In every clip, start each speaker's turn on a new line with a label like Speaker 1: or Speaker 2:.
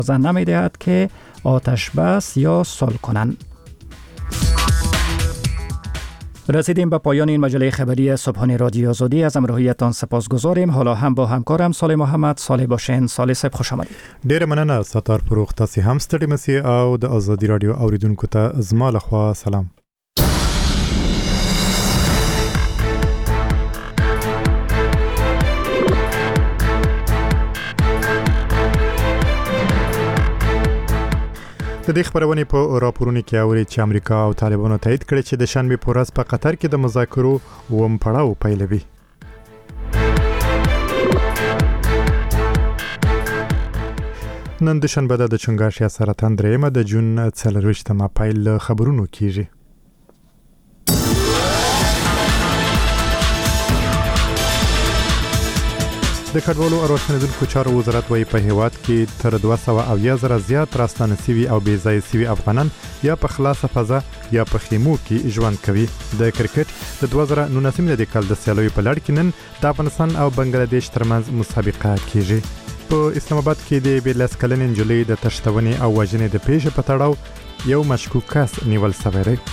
Speaker 1: نمی‌دهد که آتش بس یا صلح کنند. رسیدیم به پایان این مجله خبری صبحانه رادیو آزادی. از همراهیتان سپاسگزاریم. حالا هم با همکارم صالح محمد. صالح باشین. صالح صاحب خوش آمدید.
Speaker 2: ډیر مننه ستار فروغ. تاسو هم ستړي مسئ او د آزادی رادیو اوریدونکو ته زما لخوا سلام. د دې خبرونه په راپورونو کې اوري چې امریکا او طالبانو تایید کړي چې د شنبه په ورځ په قطر کې د مذاکرو ووم پړاو پیلوي. نن د شنبه د چنګاښ یا سرطان درېمه د جون 24 پیل خبرونو کیږي. د کډوالو او راستنیدونکو چارو وزارت وايي په هیواد کې تر 200,000 زیات راستانه سوي او بې ځای سوي افغانان یا په خلاصه فضا یا په خیمو کې ژوند کوي. د کرکټ د 2019 د کال د سیالیو په لړ کې نن د افغانستان او بنگلاديش ترمنځ مسابقه کیږي. په اسلام آباد کې د 12 کلنې نجلۍ د تښتونې او وژنې د پیښې په تړاو یو مشکوک کس نیول شوی دی.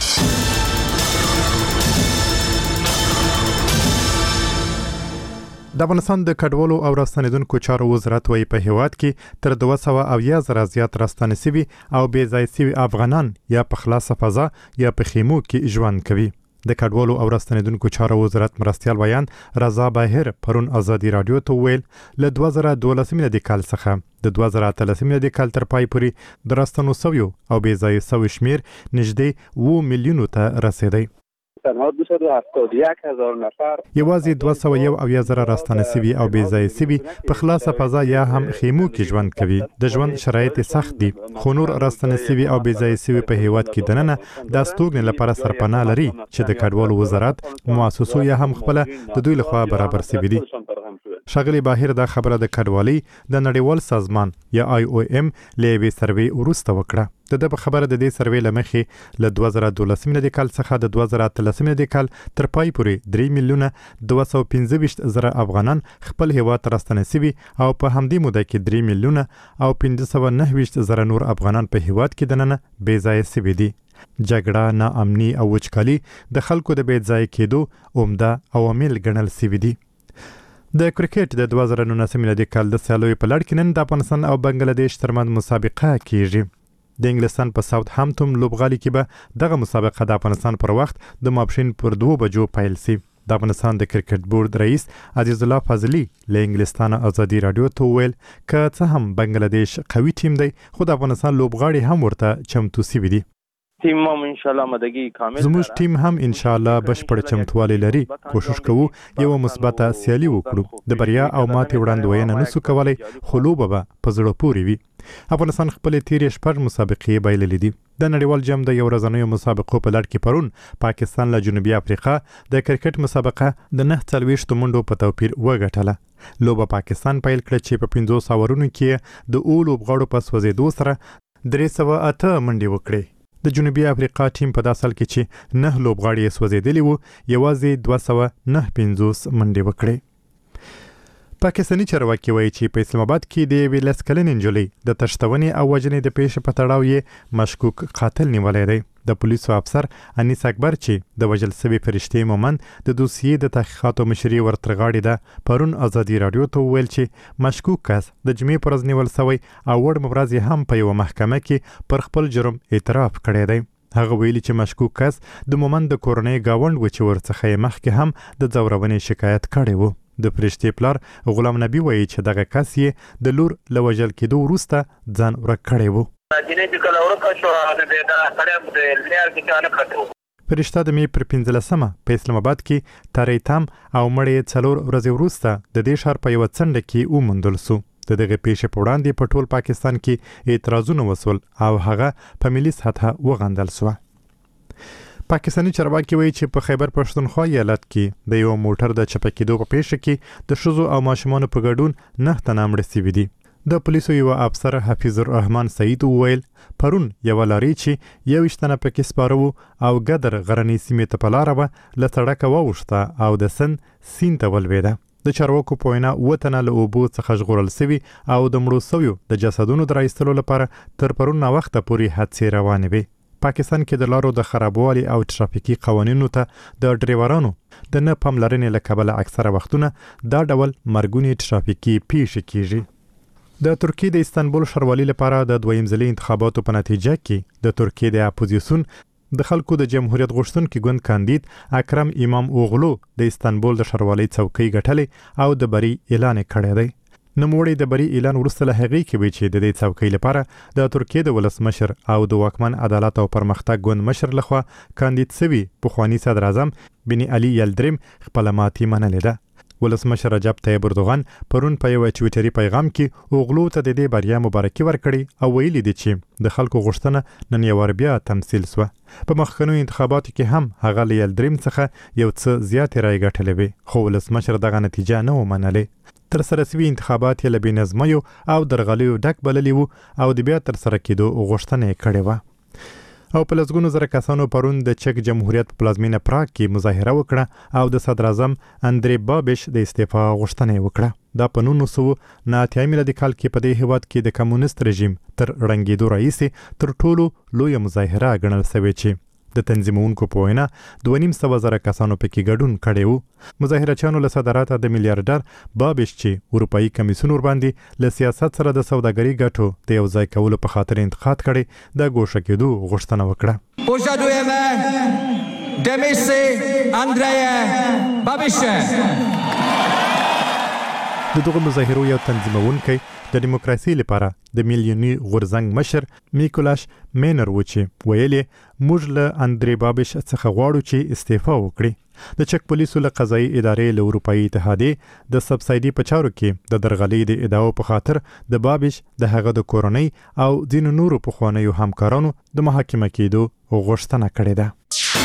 Speaker 2: د افغانستان د کډوالو او راستنیدونکو چارو وزارت وايي په هیواد کې تر 200,000 زیات راستانه سوي او بې ځای سوي افغانان یا په خلاصه فضا یا په خیمو کې ژوند کوي. د کډوالو او راستنیدونکو چارو وزارت مرستیال ویان رضا باهر پرون آزادی رادیو ته ویل له 2012 د کال څخه د 2013 د کال تر پای پورې د راستنو سویو او بې ځای سوي شمیر نږدې 2 میلیونو ته رسیدي.
Speaker 3: تنها 271,000 نفر
Speaker 2: یوازې 201,000 راستانه سوي او بې ځای سوي په خلاصه فضا یا هم خیمو کې ژوند کوي. د ژوند شرایط سخت دي خو نور راستانه سوي او بې ځای سوي په هیواد کې دننه د استوګنې لپاره سرپناه لري چې د کډوالو وزارت مؤسسو یا هم خپل د دوی لخوا برابر سوي دي. شغلی باهر دا خبره د کډوالۍ د نړیوال سازمان یا IOM لیوی سروي ورسته وکړه. د خبره د دې سروي لمخې له 2012 د کال څخه د 2013 د کال تر پای پورې 3 میلیونه 215,000 افغانان خپل هیواد راستنه سوي او په همدې موده کې 3 میلیونه او 590,000 نور افغانان په هیواد کې دننه بې ځای سوي دي. جګړه، ناامني او وچکالي د خلکو د بې ځای کېدو عمده عوامل ګڼل سوي دي. د کرکټ د 2019 د کال د سیالیو په لړ کې نن د افغانستان او بنگلاديش ترمنځ مسابقه کیږي. د انګلستان په ساوث هامپټون لوبغالي کې به دغه مسابقه د افغانستان پر وخت د ماپښین پر 2 بجو پیل سي. د افغانستان د کرکټ بورډ رئیس عزیز الله فضلی له انګلستان آزادی رادیو ته ویل که څه هم بنگلاديش قوي ټیم دی خو د افغانستان لوبغاړي هم ورته چمتو سوي دي.
Speaker 3: تیم هم ان شاء الله مدګي کامل
Speaker 2: زموږ ټیم هم ان شاء الله بشپړ چمتووالی لري. کوشش کوو یو مثبته سیالي وکړو. د بریا او ماتې وړاندوینه نسو کولای خو لوبه به په زړه پورې وي. افغانستان خپل تیرې شپږ مسابقې بایللې دي. د نړیوال جام د یو ورځنیو مسابقو په لړ کې پرون پاکستان له جنوبي افریقا د کرکټ مسابقه د 49 منډو په توپیر وګټله. لوبه پاکستان پیل کړ چې په 500 اورونو کې د اول لوبغاړو په سوځېدو سره 308 منډې وکړې. د جنوبي افریقا ټیم په داسل کې چې 9 لوبغاړي سوځېدلي وو یوازې 209 منډې وکړې. پاکستاني چارواکي وایي چې په اسلام آباد کې د 12 کلنې نجلۍ د تښتونې او وژنې د پیښې په تړاو یې مشکوک قاتل نیولی دی. د پولیسو افسر انیس اکبر چې د وژل شوي فرشتې مومند د دوسیې د تحقیقاتو مشري ورترغاړې ده پرون آزادي رادیو ته وویل چې مشکوک کس د جمعې پر ورځ نیول شوی او وړ ورځ هم په یوه محکمه کې پر خپل جرم اعتراف کړی دی. هغه ویلي چې مشکوک کس د مومند د کورنۍ گاوند و چې ورڅخه یې مخکې هم د ځورونې شکایت کړی و. د فرشتې پلار غلام نبی وایي چې دغه کس یې د لور له وژل کېدو وروسته ځان ورک کړی و. فرشته د مې پر 15 په اسلام آباد کې تاری تام او مړی 4 ورځې وروسته د دې ښار په یوه څنډه کې وموندل سو. د دغه پیښې په وړاندې په ټول پاکستان کې اعتراضونه وسول او هغه په ملي سطحه وغندل سو. پاکستاني چارواکي وایي چې په خیبر پښتونخوا ایالت کې د یو موټر د چپه کېدو په پیښه کې د ښځو او ماشومانو په ګډون 9 تنه مړه شوي دي. د پولیسو یو افسر حفیظ الرحمن سعید وویل پرون یو لاري چې 21 تنه پکې سپاره وو او ګدر غرنۍ سیمې ته په لاره به له سړکه واوښته او د سند سیند ته ولوېده. د چارواکو په وینا 7 تنه له اوبو څخه ژغورل شوي او د مړو شویو د جسدونو د راایستلو لپاره تر پرون وخته پورې هڅې روانې وي. پاکستان کې د لارو د خرابوالي او ترافیکي قوانینو ته د ډرایورانو د نه پاملرنې له کبله اکثره وختونه دا ډول مرګونې ترافیکي پیښې کیږي. د ترکیې د استانبول ښاروالۍ لپاره د دویم ځلي انتخاباتو په نتیجه کې د ترکیې د اپوزیسیون د خلکو د جمهوریت غوښتونکي ګوند کاندید اکرم امام اوغلو د استانبول د ښاروالۍ څوکۍ ګټلې او د بری اعلان کړی دی. نوموړی د بری اعلان وروسته له هغې کې وی چې د دې څوکۍ لپاره د ترکیې د ولسمشر او د واکمن عدالت او پرمختګ ګوند مشر لخوا کاندید شوی پخوانی صدر اعظم بني علي یلدریم خپل ماتې منلې ده. ولسمشر رجب طیب اردوغان پرون په یو ټویټري پیغام کې اوغلو ته د دې بریا مبارکي ورکړي او ویلي دي چې د خلکو غوښتنه نن یو بیا تمثيل سوه. په مخکنو انتخاباتو کې هم هغه له یلدریم څخه یو څه زیاتې رای ګټلې وي خو ولسمشر دغه نتیجه نه ومنلې. تر سره سوي انتخابات یې له بېنظمیو او درغلیو ډک بللي وو او د بیا تر سره کېدو غوښتنه یې کړې وه. او په لسګونو زره کسانو پرون د چک جمهوریت په پلازمینه پراګ کې مظاهره وکړه او د صدر اعظم اندری بابش د استعفا غوښتنه وکړه. دا په 1989 میلادي کال کې په دې هیواد کې د کمونیست رژیم تر رنګېدو راهیسې تر ټولو لویه مظاهره ګڼل شوې چې د تنظیمونکو په وینا 2.5 کسانو پکې ګډون کړی وو. مظاهرچیانو له صدراته د میلیارډر بابش چې اروپایي کمیسیون ورباندې له سیاست سره د سوداګرۍ ګټو د یو ځای کولو په خاطر انتقاد کړي د ګوښه کېدو غوښتنه وکړه.
Speaker 4: Požadujeme demisi Andreje Babiše.
Speaker 2: د دغه مظاهرو یو تنظیمونکی د دیموکراسي لپاره د میلیوني غورزنګ مشر میکولاش مینر و چې ویلي موږ له اندری بابش څخه غواړو چې استعفا وکړي. د چک پولیسو له قضایي ادارې له اروپایي اتحادیې د سبسایډي په چارو کې د درغلۍ د ادعاو په خاطر د بابش د هغه د کورنۍ او ځینو نورو پخوانیو همکارانو د محاکمه کېدو غوښتنه کړې ده.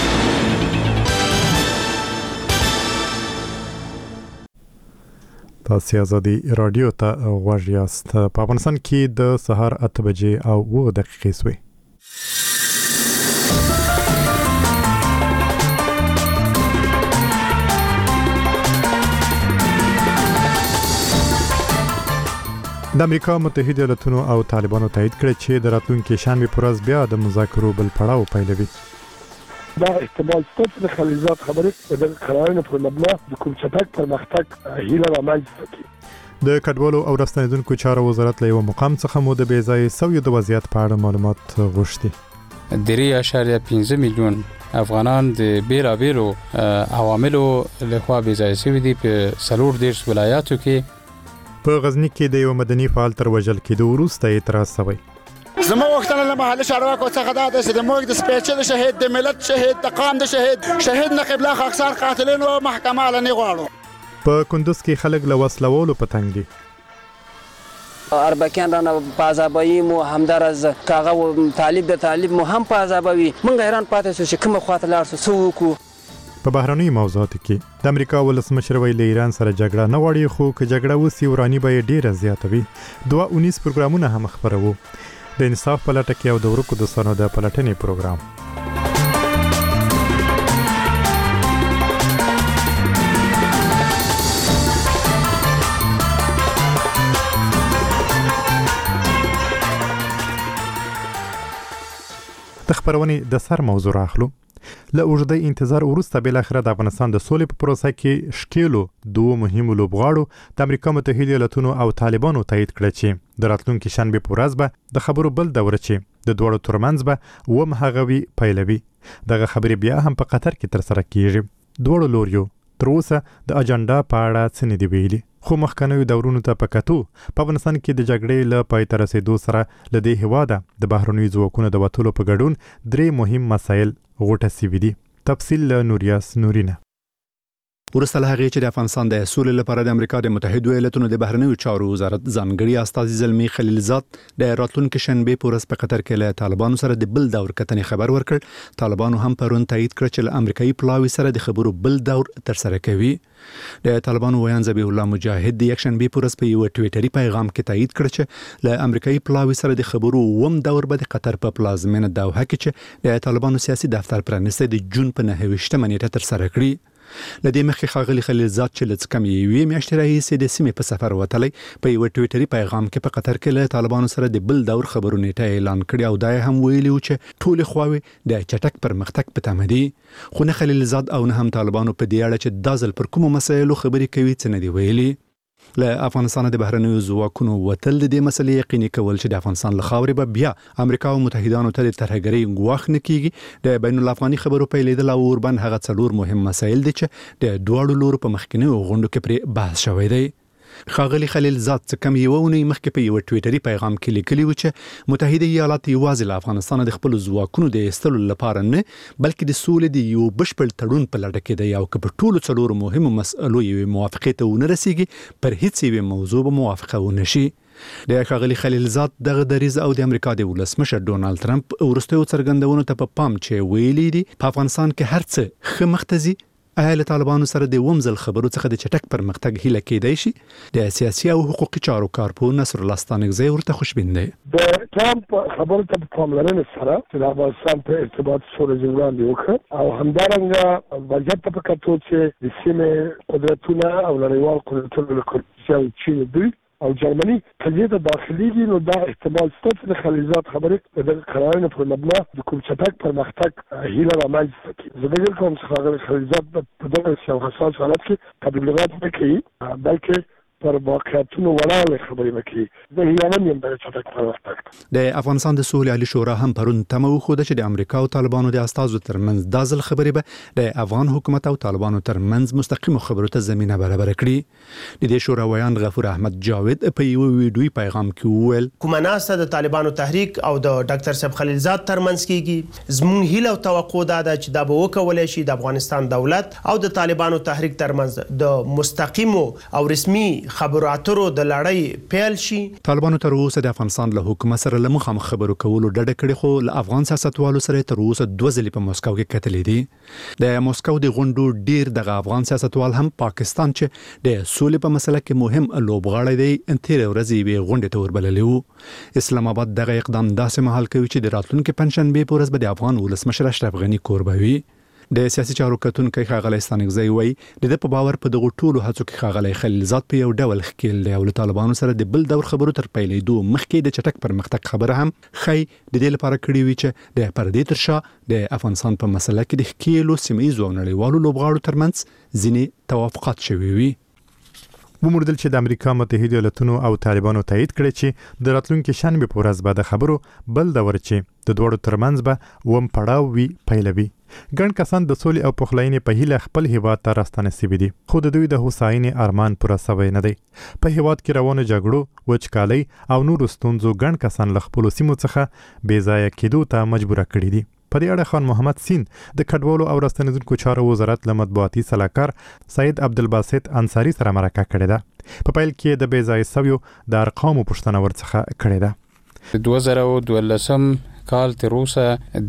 Speaker 2: تاسو ازادي رادیو ته غوږ یاست. په افغانستان کې د سهار 8 بجې او 2 دقیقې سوې. د امریکا متحده ایالاتونو او طالبانو تایید کړی چې د راتلونکي شنبه پر ورځ بیا د مذاکرو بل پړاو پیلوي.
Speaker 5: دا احتمال ستاسو د خلیزات خبرې د قرارونو په مبنا د کوم چټک پرمختګ هیله رامنځته کړي.
Speaker 2: د کډوالو او راستنیدونکو چارو وزارت له یو مقام څخه مو د بېځایه سویو د وضعیت په اړه معلومات غوښتي.
Speaker 6: 3.5 میلیون افغانان د بیلابیلو عواملو لخوا بېځایه شوي دي په 14 ولایاتو کې.
Speaker 2: په غزنی کې د یو مدني فعال تر وژل کېدو وروسته اعتراض شوی.
Speaker 7: زموږ وختونه له محلي چارواکو څخه دا د موږ د سپېڅلي شهید د ملت شهید د قام د شهید نقیب الله خاکسار قاتلین او محکمه لنی غواړو.
Speaker 2: په کندوز کې خلک له وسلوالو په تنګ دي.
Speaker 8: اربکیان را په عذابوي مو همدار از کاغه طالب مو هم په عذابوي. مونږ حیران پاتې شو چې کومه خواته لاړ سو وکړو.
Speaker 2: په بهرنۍ موضوعاتو کې د امریکا ولسمشر ویلي ایران سره جګړه نه غواړي خو که جګړه وسی ورانی به ډیره زیاته وي. 2.19 پروګرامونه هم خبرو. د انصاف په لټه کې او د ورکو دوستانو د پلټنې پروګرام. د خبرونې د سر موضوع راخلو. له اوږده انتظار وروسته بل اخر د افغانستان د سولې په پروسه کې شکیلو دوه مهمو لوبغاړو د امریکا متحده ایالاتونو او طالبانو تایید کړ چې د راتلونکي شنبه په ورځ به د خبرو بل دوره چې د دوړو ترمنځ به ومهغوي پیلوي. دغه خبرې بیا هم په قطر کې تر سره کیږي. دوړو لوریو تر اوسه د اجنډا په اړه څه نه دی ویلي خو مخکنیو دورونو ته په کتو په افغانستان کې د جګړې له پای ته رسیدو سره له دې هیواده د بهرنیو ځواکونو د وټولو په ګډون 3 مهم مسایل غوټه سوي دي. تفصیل له نوریاس نورینه.
Speaker 9: ورسته له هغې چې د افغانستان د سولې لپاره د امریکا د متحده ایالاتونو د بهرنیو چارو وزارت ځانګړي استازي زلمي خلیلزاد د راتلونکي شنبه په ورځ په قطر کې له طالبانو سره د بل دور کتنې خبر ورکړ. طالبانو هم پرون تایید کړ چې له امریکایي پلاوي سره د خبرو بل دور تر سره کوي. د طالبانو ویان ذبیح الله مجاهد د یک شنبه په ورځ په یو ټویټري پیغام کې تایید کړ چې له امریکایي پلاوي سره د خبرو وم دور به د قطر په پلازمینه دوحه کې چې د طالبانو سیاسي دفتر پرانیسته د جون په 29 نیټه تر سره کړی. لدې مخکې ښاغلي خلیلزاد چې له کم یوې میاشتې راهیسې د سیمې په سفر وتلی په یو ټویټري پیغام کې په قطر کې له طالبانو سره د بل دور خبرو نیټه اعلان کړی او دا هم ویلي و چې ټول خواوې د چټک پرمختګ په تمه دي خو نه خلیلزاد او نه هم طالبانو په دې اړه چې دا ځل پر کومو مسایلو خبرې کوي څه نه دي ویلي. له افغانستان د بهرنیو ځواکونو وتل د دې مسلې یقیني کول چې د افغانستان له خاورې به بیا امریکا او متحدانو ته د ترهګرۍ ګواښ نه کیږي د بین الافغاني خبرو پیلېدل او اوربند هغه څلور مهم مسایل دي چې د دواړو لورو په مخکینیو غونډو کې پرې بحث شوی دی. ښاغلي خلیلزاد څه کم یوه اونۍ مخکې په یو ټویټري پیغام کې لیکلي و چې متحده ایالات یوازې له افغانستان د خپلو ځواکونو د ایستلو لپاره نه بلکې د سولې د یو بشپړ تړون په لټه کې دی او که په ټولو څلورو مهمو مسألو یوې موافقې ته ونه رسیږي پر هیڅ یوې موضوع به موافقه ونه شي. د ښاغلي خلیلزاد دغه دریځ او د امریکا د ولسمشر ډونالد ټرمپ وروستیو څرګندونو ته په پام چې ویلي دي په افغانستان کې هر څه ښه مخته ځي اهل طالبانو سره د ومزل خبرو څخه د چټک پرمختګ هیله کېدای شي. د سیاسي او حقوقي چارو کارپوه نصر الله ستانکزی ورته خوشبین دی.
Speaker 5: د ټرمپ خبرو ته په پاملرنې سره چې د افغانستان په ارتباط سره وړاندې وکړ او همدارنګه وضعیت ته په کتو چې د سیمې قدرتونه او نړیوال قدرتونه لکه چین دوی او جرمني کله ته داخليږي نو دا احتمال شته چې د خلیلزاد خبرې د قرارونو په مبنا د کوم چټک پرمختګ هیله رامنځته کړي. زه دغه کوم څه خلیلزاد په دغه یو حساس حالت کې تبلیغات نه کوي بلکې پر واقعیتونو ولاړ خبرې وکړي. د هیلمن یم د چټک پرمختګ.
Speaker 9: د افغانستان د سولې عالی شورا هم پرون تمه وښوده چې د امریکا او طالبانو د استازو ترمنځ د ځل خبرې به د افغان حکومت او طالبانو ترمنځ مستقیم خبرو ته زمينه برابر کړي. د دې شورا ویان غفور احمد جاوید په یو ویډیوي پیغام کې وویل
Speaker 10: کومه ناسته د طالبانو تحریک او د ډاکټر صاحب خلیلزاد ترمنځ کیږي زموږ هیله او توقع ده چې دا به وکولای شي د افغانستان دولت او د طالبانو تحریک ترمنځ د مستقیم او رسمي خبرو اترو د لړۍ پیل شي.
Speaker 9: طالبانو تر اوسه د افغانستان له حکومت سره له مخامخ خبرو کولو ډډه کړې خو له افغان سیاستوالو سره تر اوسه 2 ځلې په مسکو کې کتلې دي. د مسکو د غونډو ډیر د افغان سیاستوال هم پاکستان چې د سولې په مسله کې مهم لوبغاړی دی تیر ورځې به غونډه ته وربللی و. اسلام آباد دغه اقدام داسې مهال کوي چې د راتلونکي پنځشنبه په ورځ به د افغان ولسمشر اشرف غنی کوربوي. د سیاسي چارو کتونکو ښاغلی ستانکزی وایي د په باور په دغه ټولو هڅو کې ښاغلی خلیلزاد په یو ډول ښکیل دی او له طالبانو سره د بل دور خبرو تر پیلېدو مخکې د چټک پرمختګ خبره هم ښایي د دې لپاره کړې وي چې د پردې تر شا د افغانستان په مسله کې د ښکیلو سیمهییزو او نړیوالو لوبغاړو ترمنځ ځینې توافقات شوي وي.
Speaker 2: وموندل چې د امریکا متحده ایالاتونو او طالبانو تایید کړي چې د راتلونکي شنبه په ورځ به د خبرو بل دور چې د دوړو ترمنځ به وم پړاو وی پیلوي. ګڼ کسان د سولې او پخلاینې په هیله خپل هیواد ته راستنه سوي دي خو د دوی د هوساینې ارمان پوره سوی نه دی. په هیواد کې روانو جګړو وچکالۍ او نورو ستونزو ګڼ کسان له خپلو سیمو څخه بې ځایه کېدو ته مجبوره کړي دي. په دې اړه خان محمد سین د کډوالو او راستنیدونکو چارو وزارت له مطبوعاتي سلاکار سید عبدالباسط انصاری سره مرکه کړې ده. په پیل کې د بې ځایه سویو د ارقامو پوښتنه ورڅخه کړې ده.
Speaker 6: 2012 کال تر اوسه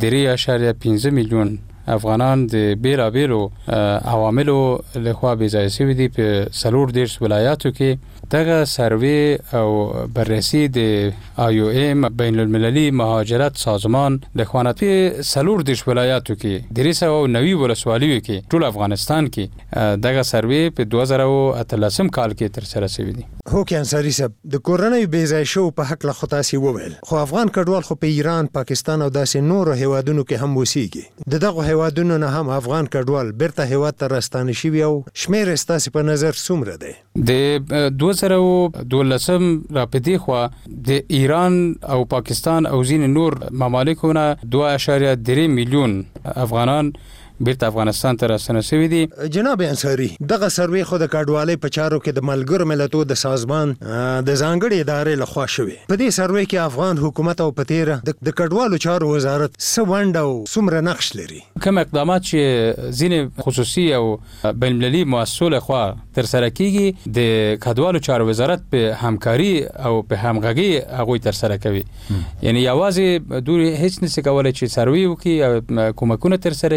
Speaker 6: 3.5 میلیون افغانان د بیلابیلو عواملو لخوا بې ځایه شوي دي په 14 ولایاتو کې. دغه سروې او بررسي د IOM بین المللي مهاجرت سازمان لخوا په 14 ولایاتو کې 390 ولسوالیو کې ټول افغانستان کې دغه سروې په 2013 کال کې تر سره شوی دی.
Speaker 11: هو کې انصاری صاحب د کورنۍ بې ځایه شو په حق له خطاسي وویل خو افغان کډوال خو په ایران پاکستان او داسې نورو هیوادونو کې هم وسیږي. دغه هیوادونو نه هم افغان کډوال بیرته هیواد ته راستانه شوي او شمیر ستاسو په نظر څومره دی؟
Speaker 6: د 2012 را پدې خو د ایران او پاکستان او ځینې نور ممالکونه 2.3 میلیون افغانان بیرته افغانستان ته راستنه شوي دي.
Speaker 11: جناب انصاری دغه سروې خو د کډوالۍ په چارو کې د ملګرو ملتونو د سازمان د ځانګړي ادارې لخوا شوی. په دې سروې کې افغان حکومت او پتیره د کډوالو چارو وزارت څه ونډه او څومره نقش لري؟
Speaker 6: کوم اقدامات چې ځینې خصوصي او بین المللي مؤسسو لخوا تر سره کیږي د کډوالو چارو وزارت په همکاري او په همغږي هغه تر سره کوي. یعنی یوازې دوی هیڅ نشي کولای چې سروې وکړي او کومکونه تر سره کړي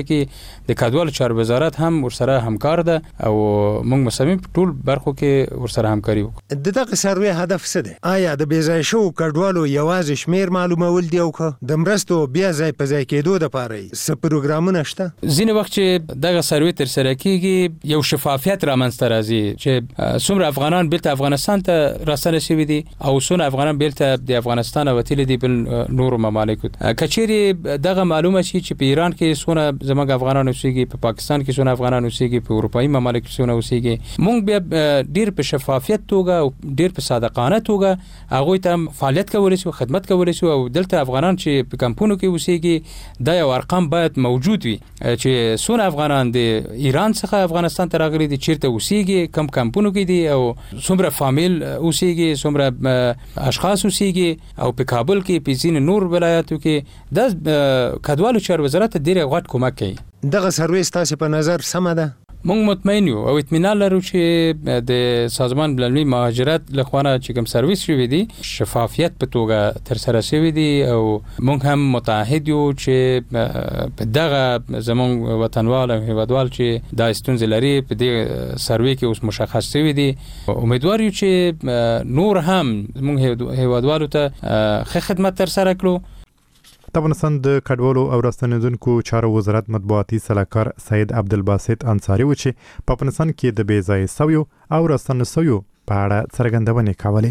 Speaker 6: د کډوالو چارو وزارت هم ورسره همکار ده او موږ مصمم ټول برخو کې ورسره همکاري وکړو.
Speaker 11: د دغه سروې هدف څه دی؟ آیا د بېځای شوو کډوالو یوازې شمیر معلومول دی او د مرستو بیا ځای په ځای کېدو دپاره څه پروګرامونه شته؟
Speaker 6: ځینې وخت چې دغه سروې ترسره کېږي یو شفافیت رامنځته راځي چې څومره افغانان بیرته افغانستان ته راستنه شوي دي او څومره افغانان بیرته د افغانستان وتلي دي بل نورو ممالکو. کچېرې دغه معلومه شي چې په ایران کې څومره زموږ افغانان اوسېږي، په پاکستان کې څومره افغانان اوسېږي، په اروپایي ممالکو کې څومره اوسېږي، موږ بیا ډېر په شفافیت توګه او ډېر په صادقانه توګه هغوی ته فعالیت کولی شو، خدمت کولی شو او دلته افغانان چې په کمپونو کې اوسېږي دا یو ارقام باید موجود وي چې څومره افغانان د ایران څخه افغانستان ته راغلي دي، چیرته اوسېږي، کم کمپونو کې دي او څومره فامیل اوسېږي، څومره اشخاص اوسېږي او په کابل کې په ځینې نور ولایاتو کې د کډوالو چارو وزارت ډېر غوښت کومک کوي.
Speaker 11: دغه سروې ستاسو په نظر سمه ده؟
Speaker 6: موږ مطمئن یو او اطمینان لرو چې د سازمان بین‌المللي مهاجرت لخوانه چې کوم سرویس شوی دی شفافیت په توګه تر سره شوی دی او موږ هم متعهد یو چې دغه زموږ وطنوال او هیوادوال چې دا ستونزې لري په دې سروې کې اوس مشخص شوی دی. امیدوار یو چې نور هم موږ هیوادوالو ته ښه خدمت تر سره کړو.
Speaker 2: د افغانستان د کډوالو او راستنیدونکو چارو وزارت مطبوعاتي سلاکار سید عبدالباسط انصاري و چې په افغانستان کې د بې ځایه سویو او راستنه سویو په اړه څرګندونې کولې.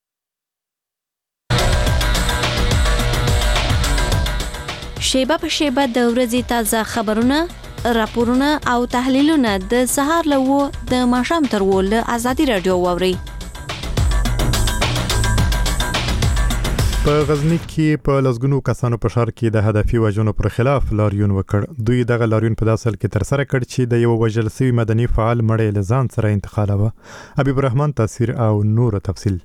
Speaker 12: شیبه په شیبه د ورځې تازه خبرونه، راپورونه او تحلیلونه د سهار له 9 د ماښام تر 10 له ازادي رادیو واورئ.
Speaker 2: په غزنی کې په لسګونو کسانو په ښار کې د هدفي وژنو پر خلاف لاریون وکړ. دوی دغه لاریون په داسې حال کې تر سره کړ چې د یو وژل شوي مدني فعال مړی له ځان سره انتقالوه. حبیب الرحمن تاثیر او نور تفصیل.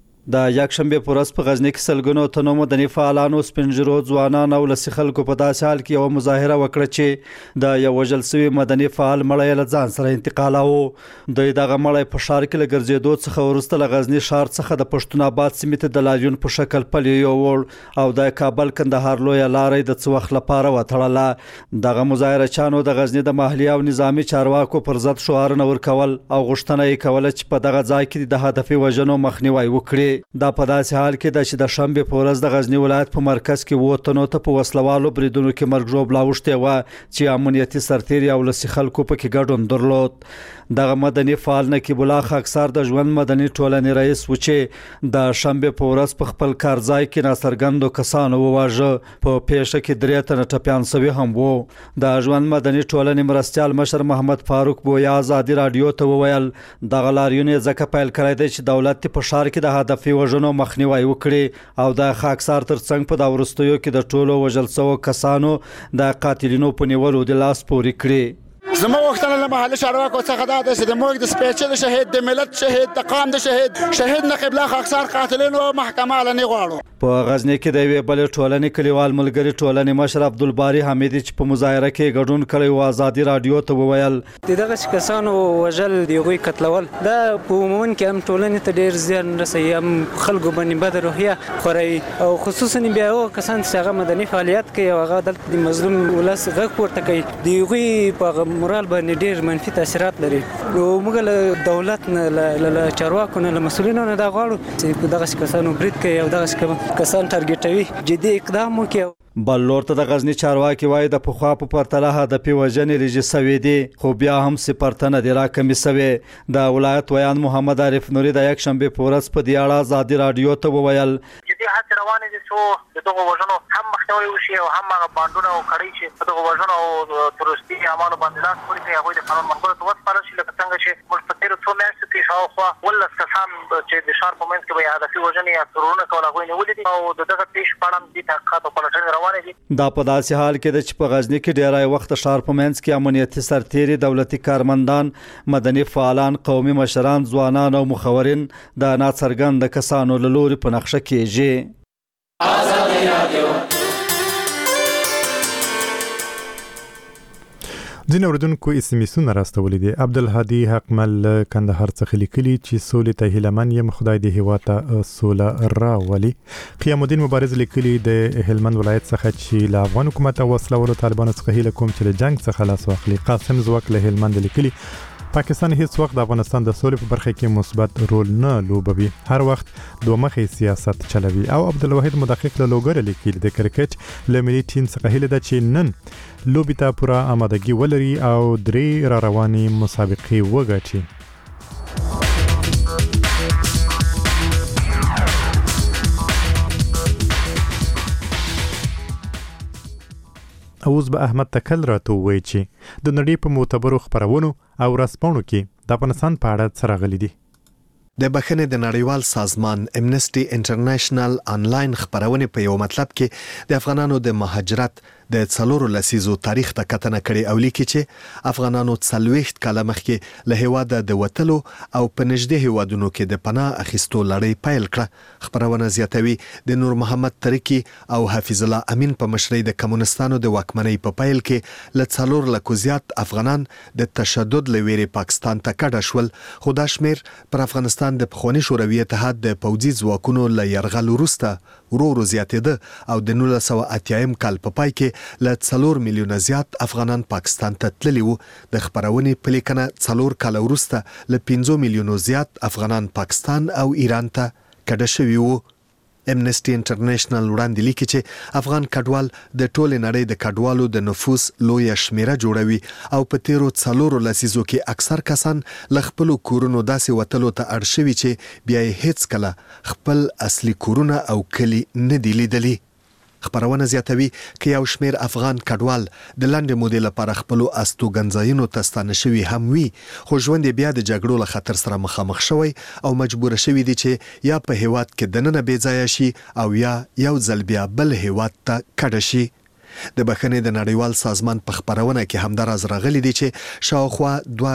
Speaker 13: د یکشنبه په ورځ په غزنی کې سلګونو تنو مدني فعالانو سپینجرو ځوانان او لسی خلکو په داسې حال کې یو مظاهره وکړه چې د یو وژل شوي مدني فعال مړی له ځان سره انتقالوه. دوی دغه مړی په ښار کې له ګرځېدو څخه وروسته له غزنی ښار څخه د پښتون آباد سیمې ته د لاریون په شکل پلی یووړ او د کابل کندهار لویه لارې د څه وخت لپاره وتړله. دغه مظاهرچیانو د غزنی د محلي او نظامي چارواکو پر ضد شعارونه ورکول او غوښتنه یې کوله چې په دغه ځای کې د هدفي وژنو مخنیوی وکړي. دا په داسې حال کې ده چې د شنبې په ورځ د غزنی ولایت په مرکز کې 7 تنو ته په وسلوالو بریدونو کې مرګ ژوبله اوښتې وه چې امنیتي سرتیري او لسی خلکو پکې ګډون درلود. دغه مدني فعال نقیب الله خاکسار د ژوند مدني ټولنې رئیس و چې د شنبې په ورځ په خپل کارځای کې ناڅرګندو کسانو وواژه. په پیښه کې 3 تنه ټپیان شوي هم وو. د ژوند مدني ټولنې مرستیال مشر محمد فاروق بویا ازادي رادیو ته وویل دغه لاریون یې ځکه پیل کړی دی چې دولت په ښار کې د هدفي وژنو مخنیوی وکړي او د خاکسار ترڅنګ په دا وروستیو کې د ټولو وژل شوو کسانو د قاتلینو په نیولو د لاس پورې کړي.
Speaker 7: زما وختونه له محلي چارواکو څخه دا ده چې د موږ د سپېڅلي شهید د ملت شهید د قام د شهید نقیب الله خاکسار قاتلینو محکمه لنی غواړو.
Speaker 13: په غزنی کې د یوې بلې ټولنې کلیوال ملګري ټولنې مشر عبدالباري حمیدي چې په مظاهره کې ګډون کړی و ازادي رادیو ته وویل
Speaker 14: دغه کسانو وژل د هغوی قتلول دا په عموما کې هم ټولنې ته ډېر زیان رسوي، هم خلکو باندې بده روحیه خوري او خصوصا بیا هغه کسان چې هغه مدني فعالیت کوي او هغه دلته د مظلوم ولس غږ پورته کوي د هغوی په مورال باندې ډېر منفي تاثیرات لري. نو موږ له دولت نه له چارواکو نه له مسؤلینو نه دا غواړو چې دغه کسانو برید کوي او دغه کسان ټارګټوي جدي اقدام وکړي.
Speaker 13: بل لور ته د غزنی چارواکي وایي د پخوا په پرتله هدفي وژنې لږې سوي دي خو بیا هم صفر نه دي راکمې سوې. د ولایت ویان محمد عارف نوري د یکشنبې په ورځ په دې اړه ازادي رادیو ته وویل
Speaker 15: جدي هڅې روانې دي چې د دغو وژنو هم مخنیوی وشي او هم هغه بانډونه او کړۍ چې په دغو وژنو او تروریستي اعمالو باندې لاس پورې کړي هغوی د قانون منګولو ته وسپارل شي. لکه څنګه چې موږ په تېرو څو میاشتو کې شاوخوا 12 کسان چې د ښار په منځ کې به یې هدفي وژنې یا ترورونه کول هغوی نیولي دي او د دغه پیښې په اړه هم دې تحقیقات او پلټنې روانې دي.
Speaker 13: دا په داسې حال کې ده چې په غزنی کې ډیری وخت ښار په منځ کې امنیتي سرتیري دولتي کارمندان مدني فعالان قومي مشران ځوانان او مخورین د ناڅرګند کسانو له لوري په نقشه کېږي.
Speaker 2: ځینې اوریدونکو اسمیسونه راستولي دي. عبدالهادي حقمل کندهار څخه لیکلي چې سولې ته هیلهمن یم، خدای دې هیواد ته سوله راولي. قیام الدین مبارز لیکلي د هلمند ولایت څخه چې له افغان حکومت او وسلوالو طالبانو څخه هیله کوم چې له جنگ څخه لاس واخلي. قاسم زوک له هلمند لیکلي پاکستان هیڅ وخت د افغانستان د سولې په برخه کې مثبت رول نه لوبوي، هر وخت دوه مخی سیاست چلوي. او عبدالواحد مدقق له لوګر لیکل د کرکټ له ملي ټیم څخه هیله ده چې نن لوبي ته پوره آمادګي ولري او درې را رواني مسابقې وګټي. اوس به احمد تکل راته وایي چې د نړۍ په معتبرو خبرونو او رسپانو کې د افغانستان په اړه څه راغلي دي.
Speaker 16: د بخښنې د نړیوال سازمان امنسټي انټرنیشنل آنلاین خبرونه په یو مطلب کې د افغانانو د مهاجرت د 4 لسیزو تاریخ ته کتنه کړې او لیکي چې افغانانو 40 کاله مخکې له هیواده د وتلو او په نږدې هیوادونو کې د پناه اخیستو لړۍ پیل کړه. خبرونه زیاتوي د نور محمد ترکی او حفیظ الله امین په مشرۍ د کمونستانو د واکمنۍ په پیل کې له 4 لکو زیات افغانان د تشدد لويري پاکستان ته کډه شول، خو دا شمیر پر افغانستان د پخوانی شوروي اتحاد د پوځي ځواکونو له یرغل وروسته ورو زیاتېده او د 1980 کال په پای کې له 4 میلیونه زیات افغانان پاکستان ته تللي وو. د خبرونې په لیکنه 4 کال وروسته له 15 میلیونو زیات افغانان پاکستان او ایران ته کډه شوي وو. امنسټي انټرنیشنل وړاندې لیکي چې افغان کډوال د ټولې نړۍ د کډوالو د نفوس لوی شمیره جوړوي او په تیرو 4 لسیزو کې اکثر کسان ل خپل کورونو داسې وتلو ته اړ شوي چې بیا هیڅ کله خپل اصلي کورونه او کلی نه دی لیدلي. خبرونه زیاتوي چې یو شمیر افغان کډوال د لاندې مودې لپاره خپل استوګنځایونو ته ستانه شوي هم وي، خو ژوند بیا د جګړو له خطر سره مخامخ شوی او مجبور شوی دي چې یا په هیواد کې دننه بې ځای شي او یا یو ځل بیا بل هیواد ته کډه شي. د بخښنې د نړیوال سازمان په خبرونه کې همداراز راغلي دي چې شاوخوا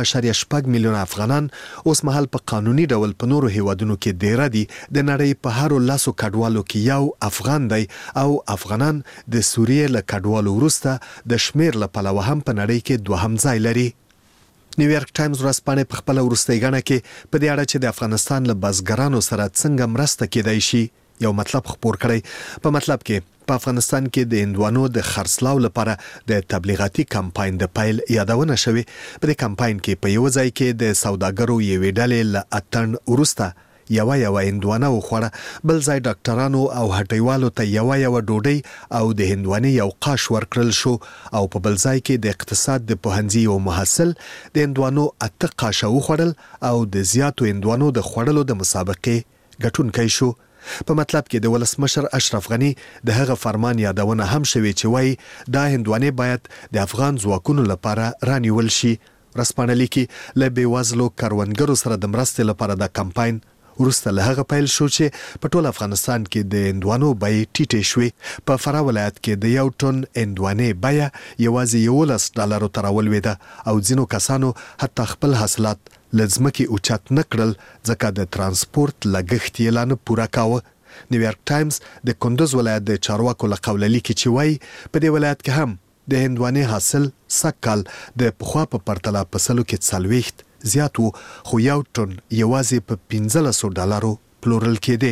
Speaker 16: 2.8 میلیونه افغانان اوس مهال په قانوني ډول په نورو هیوادونو کې ډیر دي. د نړۍ په هر لاسو کډوالو کې یو افغان دی او افغانان د سوریې له کډوالو وروسته د شمیر له پلوه هم په نړۍ کې دوهم ځای لري. نیویارک ټایمز ورځپاڼه په خپل وروستۍ غاڼه کې په دې اړه چې د افغانستان له بزګرانو سره څنګه مرسته کېدای شي یو مطلب خبر کړی. په مطلب کې په افغانستان کې د هندوانو د خرڅلاو لپاره د تبلیغاتي کمپاین د پیل یادونه شوې. په دې کمپاین کې په یو ځای کې د سوداګرو یوې ډلې له اتن وروسته یو هندوانه وخوړه، بل ځای ډاکټرانو او هټیوالو ته یو ډوډۍ او د هندوانې یو قاش ورکړل شو او په بل ځای کې د اقتصاد د پوهنځي یو محصل د هندوانو 8 قاشه وخوړل او د زیاتو هندوانو د خوړلو د مسابقې ګټونکی شو. په مطلب کې د ولسمشر اشرف غنی د هغه فرمان یادونه هم شوې چې وایي دا هندوانې باید د افغان ځواکونو لپاره رانیول شي. ورځپاڼه لیکي له بېوزلو کروندګرو سره د مرستې لپاره د کمپاین وروسته له هغه پیل شو چې په ټول افغانستان کې د هندوانو بیې ټیټې شوې. په فراه ولایت کې د 1 ټن هندوانې بیه یوازې $11 ته راولوېده او ځینو کسانو حتی خپل حاصلات لزمکی اوچت نکړل ځکه د ترانسپورت لګښت یې لا نه پوره کاوه. نیویارک ټایمز د کندوز ولایت د چارواکو له قوله لیکي چې وایي په دې ولایت کې هم د هندوانې حاصل سږکال د پخوا په پرتله په سلو کې 40 زیات وو، خو 1 ټن یوازې په $15 پلورل کېده.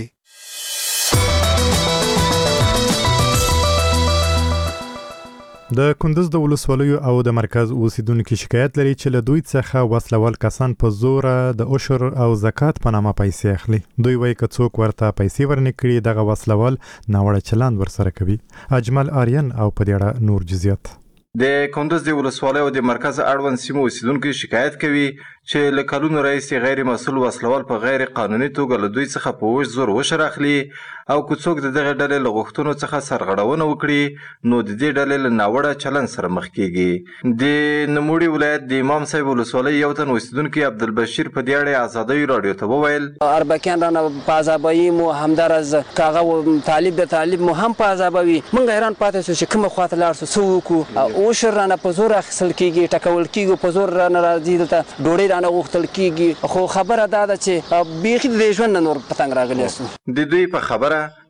Speaker 2: د کندز د ولسوالیو او د مرکز اوسیدونکو شکایت لري چې له دوی څخه وسلوال کسان په زور د عشر او زکات په نامه پیسې اخلي. دوی وایي که څوک ورته پیسې ورنکړي دغه وسلوال ناوړه چلند ورسره کوي. اجمل آریان او په دې اړه نور جزئیات.
Speaker 17: د کندز د ولسوالیو د مرکز اړوند سیمو اوسیدونکو شکایت کوي چې له کلونو راهیسې غیر مسؤل وسلوال په غیر قانوني توګه له دوی څخه په وژ زور وشر اخلي او که څوک د دغه ډلې له غوښتنو څخه سرغړونه وکړي نو د دې ډلې له ناوړه چلند سره مخ کیږي. د نوموړي ولایت د امام صاحب ولسوالۍ یو تن اوسیدونکي عبدالبشیر په دې اړه ازادۍ رادیو ته وویل
Speaker 8: اربکیان رانه په عذابوي مو همدارز کاغه طالب مو هم په عذابوي مونږ حیران پاتې شو چې کومه خواته لاړ سو وکړو او شر رانه په زور اخیستل کیږي ټکول کیږي په زور رانه راځي دلته ډوډۍ رانه غوښتل کیږي خو خبره دا ده چې بیخي د ژوند نور پتنګ راغلی است.
Speaker 17: د دوی په خبره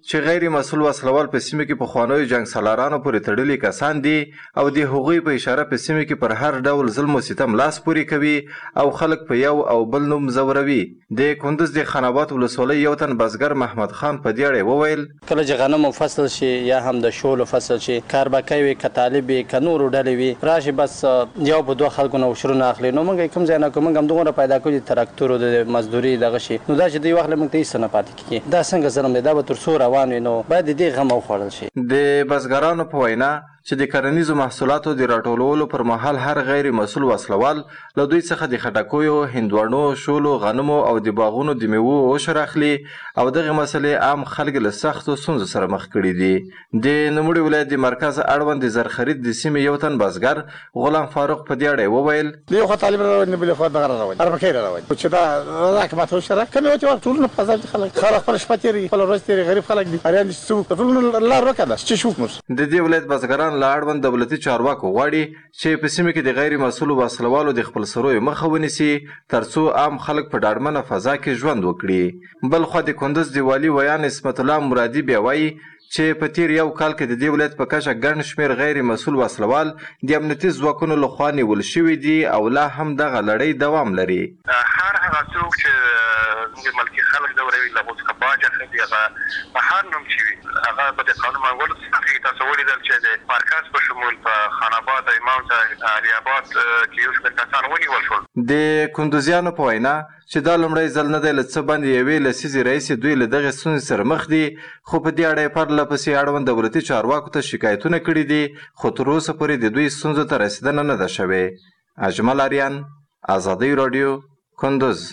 Speaker 17: چې غیر مسؤل وسلوال په سیمه کې په خوانوي جنگ سالارانو پورې تړلي کسان دي او د هغوی په اشاره په سیمه کې پر هر ډول ظلم او ستم لاس پوري کوي او خلک په یو او بل نوم زوروي. د کندوز د خانابات ولسوالۍ یو تن بزګر محمد خان په دې اړه وویل
Speaker 18: کله چې غنم فصل شي یا هم د شولو فصل شي کاربکای وي کطالبي کنورو ډلې وي راشي بس یو په دوه خلکو نو شروع اخلي نو موږ کوم ځای نه کوم هم دغه پیدا کوي تراکتورو د مزدوري دغه شي نو دا چې دی وخت موږ ته هیڅ نه پاتې کیږي دا څنګه ظلم دی دا به تر څو روان وي نو باید دې غم او خوړل شي.
Speaker 17: د بزګرانو په وینا چې د کرنیزو محصولاتو د راټولولو پر مهال هر غیر مسؤل وسلوال له دوی څخه د خټکیو، هندوانو، شولو، غنمو او د باغونو د میوو عشر اخلي او دغه مسلې عام خلک له سختو ستونزو سره مخ کړي دي. د نوموړي ولایت د مرکز اړوند د زرخرید د سیمې یو تن بزګر غلام فاروق په دې اړه وویل
Speaker 7: یو خو طالب نه بل خو دغه راوړي اربکې راوړي چې دا راکمه تو شره کله چې ټول نه پزاب خلک خپل شپتيري خپل ورځتيري غریب خلک دي اړین څو ټول لار وکړه چې شوف مر
Speaker 17: د دې ولایت بزګران لا اړوند دولتي چارواکو غواړي چې په سیمه کې د غیر مسؤل وسلوالو د خپل سروي مخه ونیسي ترڅو عام خلک په ډاډمنه فضا کې ژوند وکړي. بل خو د کندوز د والي ویان اسمت الله مرادي بیا وایي چې په تیر یو کال کې د دې ولایت په کچه ګڼ شمېر غیر مسؤل وسلوال د امنیتي ځواکونو لخوا نیول شوي دي او لا هم دغه لړۍ دوام لري.
Speaker 15: هر هغه څوک چې ملکي خلک دوروي له څخه باج اخلي هغه په هر نوم چې وي هغه به د قانون منګولو څخه تاسو ولیدل چې د مرکز په شمول په خاناباد، امام صاحب، علي آباد کې یو څو کسان ونیول شول.
Speaker 17: د کندوزیانو په وینا چې دا لومړی ځل نه دی له څه باندې یوې لسیزې راهیسې دوی له دغې ستونزې سره مخ دي خو په دې اړه یې پرله پسې اړوند دولتي چارواکو ته شکایتونه کړي دي خو تر اوسه پورې د دوی ستونزو ته رسیدنه نه ده شوې. اجمل آریان، ازادي راډیو، کندوز.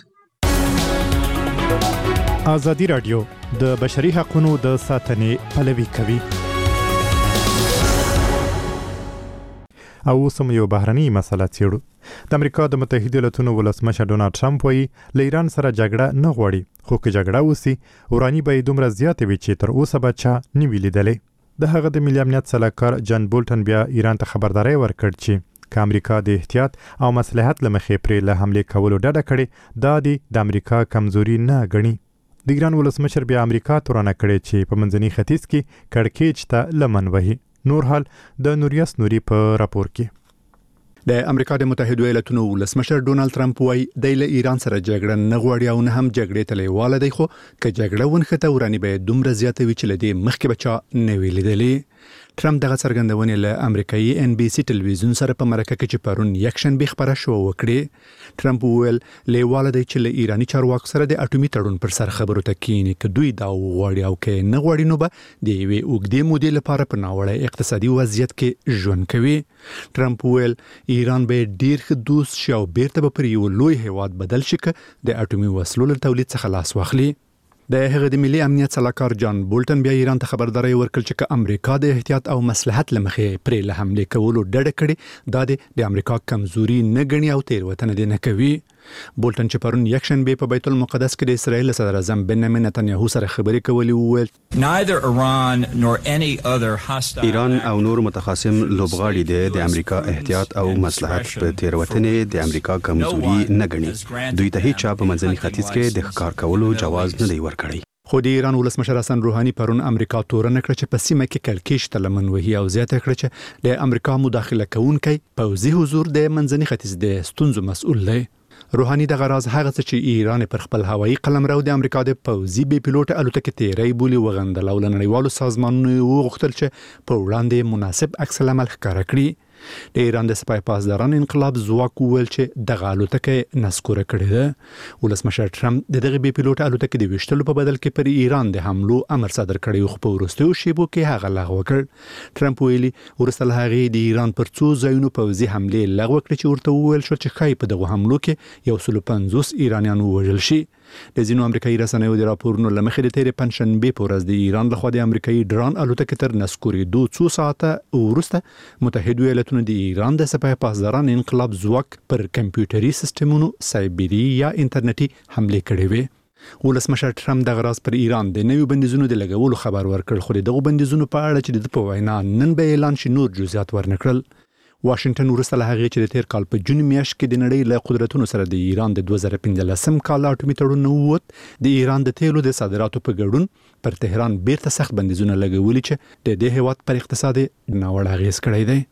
Speaker 2: ازادي راډیو د بشري حقوقو د ساتنې پلوي کوي. او سم یو بهرني مسله چیړو. د امریکا د متحده ایالاتونو ولسمشر ډونالد ټرمپ وایي له ایران سره جګړه نه غواړي خو که جګړه وسی ورانی به دومره زیاتې وي چې تر اوسه به چا نه وی لیدلې. د هغه د ملي امنیت سلاکار جان بولټن بیا ایران ته خبرداري ورکړ چې که امریکا د احتیاط او مصلحت له مخې پرې له حمله کولو ډډه کړي دا د امریکا کمزوري نه ګڼي. د ایران ولسمشر بیا امریکا تورنه کړي چې په منځني ختیځ کې کړکېچ ته لمن وهي. نور حال د نوریاس نوري په راپور کې.
Speaker 9: د امریکا د متحده ایالاتونو ولسمشر ډونالد ټرمپ وايي د ایران سره جګړه نه غواړي او نه هم جګړې ته لیواله دی خو که جګړه ونښته ورانی به دومره زیاته وي چې لدی مخکې بچا نه ویل لیدلې. ټرمپ دغه څرګندونې له امریکایي NBC ټلویزیون سره په مرکه کې چې پرون یکشنبه خبره شو وکړي. ټرمپ وویل لیواله دی چې له ایرانی چارواکو سره د اټومي تړون پر سر خبرو ته کینی که دوی دا وغواړي او که نه غواړي نو به د یوې اوږدې مودې لپاره په ناوړه اقتصادي وضعیت کې ژوند کوي. ټرمپ وویل ایران به ډیر ښه دوست شي او بیرته به پر یو لوی هیواد بدل شي که د اټومي وسلو له تولید څخه لاس واخلي. د هغه د ملي امنیت سلاکار جان بولټن بیا ایران ته خبرداري ورکړ چې که امریکا د احتیاط او مصلحت لمخې پرې له حمله کولو ډډه کړي دا د امریکا کمزوري نه ګڼي او تیروتنه دې نه کوي. بولټن چې پرون یکشنبه په بیت المقدس کې د اسرائیل صدر اعظم بنیامین نتنیاهو سره خبرې کولې وویل
Speaker 19: ایران او نور متخاصم لوبغاړي د امریکا احتیاط او مصلحت په تیروتنې د امریکا کمزوري نه ګڼي. دوی ته هیڅ په منځني ختیځ کې د ښکار کولو جواز نه دی ورکړی.
Speaker 9: خو د ایران ولسمشر حسن روحاني پرون امریکا تورنه کړ چې په سیمه کې کلکېش ته لمن وهي او زیاته کړ چې د امریکا مداخله کوونکی پوځي حضور د منځني ختیځ د ستونزو مسؤل دی. روحاني دغه راز هغه څه چې ایران پر خپل هوایي قلمرو د امریکا د پوځي بي پيلوټ الوتکې تیری بولی وغندل او نړیوالو سازمانونو وغوښتل چې په وړاندې مناسب عکس العمل ښکاره کړي. د ایران د سپای پاسداران انقلاب ځواک وویل چې دغه الوتکه نسکوره کړې ده. ولسمشر ټرمپ دغه بي پيلوټ الوتکې د وشتلو په بدل کې پر ایران د حملو امر صادر کړی خو په وروستیو شیبو کې هغه لغوه کړ. ټرمپ ویلي ورسره هغه د ایران پر څو ځایونو پوځي حمله لغوه کړې چې ورته وویل شو چې خای په دغه حملو کې 150 ایرانیان وژل شي. د ځینو امریکایي رسنیو د راپورونو لمخې د تیرې پنځشنبه په ورځ د ایران لخوا د امریکایي ډرون الوتکې تر نسکورېدو څو ساعته وروسته متحده ایالاتونو د ایران د سپای پاسداران انقلاب ځواک پر کمپیوټري سیستمونو سایبری یا انټرنیټي حمله کړې وې. ولسمشر ټرمپ دغه راز پر ایران د نویو بندیزونو د لګولو خبر ورکړ خو دغه بندیزونو په اړه چې د په وینا نن به اعلان شي نور جزئیات ورنکړل. واشنگټن وروسته له هغې چې د تیر کال په جون میاشت کې د نړۍ له قدرتونو سره د ایران د 2015 کال اټومي تړون ووت، د ایران د تیلو د صادراتو په ګډون پر تهران بیرته سخت بندیزونه لګولي چې د دې هیواد پر اقتصاد ناوړه اغیز کړی دی.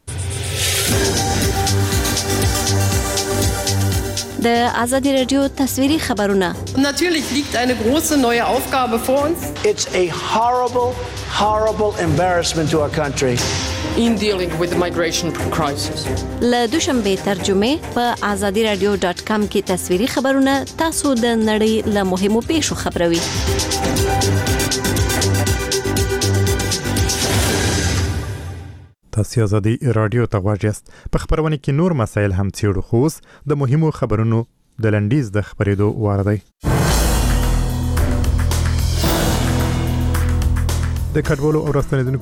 Speaker 12: د آزادی رادیو تصویری خبرونه.
Speaker 20: Natürlich liegt eine große neue Aufgabe vor uns.
Speaker 21: It's a horrible embarrassment to our country.
Speaker 20: In dealing with the migration crisis.
Speaker 12: له دوشنبه ترجمه په azadiradio.com کې تصویری خبرونه تاسو د نړۍ له مهمو پیښو خبروي.
Speaker 2: تاسو آزادی رادیو ته غواړئ په خبرونه کې نور مسایل هم څېړو، خو د مهمو خبرونو د لنډیز د خبرېدو وار دی. د کډوالو او راستنیدونکو